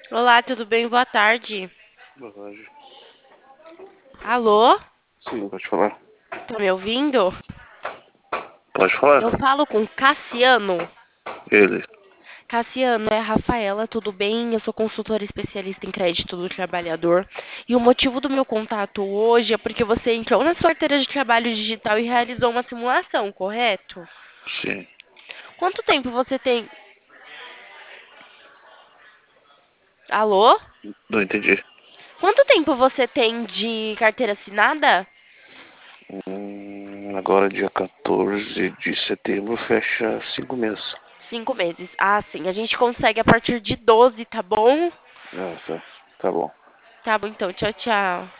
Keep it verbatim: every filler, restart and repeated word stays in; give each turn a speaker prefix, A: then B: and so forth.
A: Olá, tudo bem? Boa tarde.
B: Boa tarde.
A: Alô?
B: Sim, pode falar.
A: Tá me ouvindo?
B: Pode falar?
A: Eu falo com Cassiano.
B: Ele.
A: Cassiano, é a Rafaela, tudo bem? Eu sou consultora especialista em crédito do trabalhador. E o motivo do meu contato hoje é porque você entrou na sua carteira de trabalho digital e realizou uma simulação, correto?
B: Sim.
A: Quanto tempo você tem. Alô?
B: Não entendi.
A: Quanto tempo você tem de carteira assinada?
B: Hum, agora dia quatorze de setembro fecha cinco meses.
A: Cinco meses. Ah, sim. A gente consegue a partir de doze, tá bom?
B: Ah, tá. Tá bom.
A: Tá bom, então. Tchau, tchau.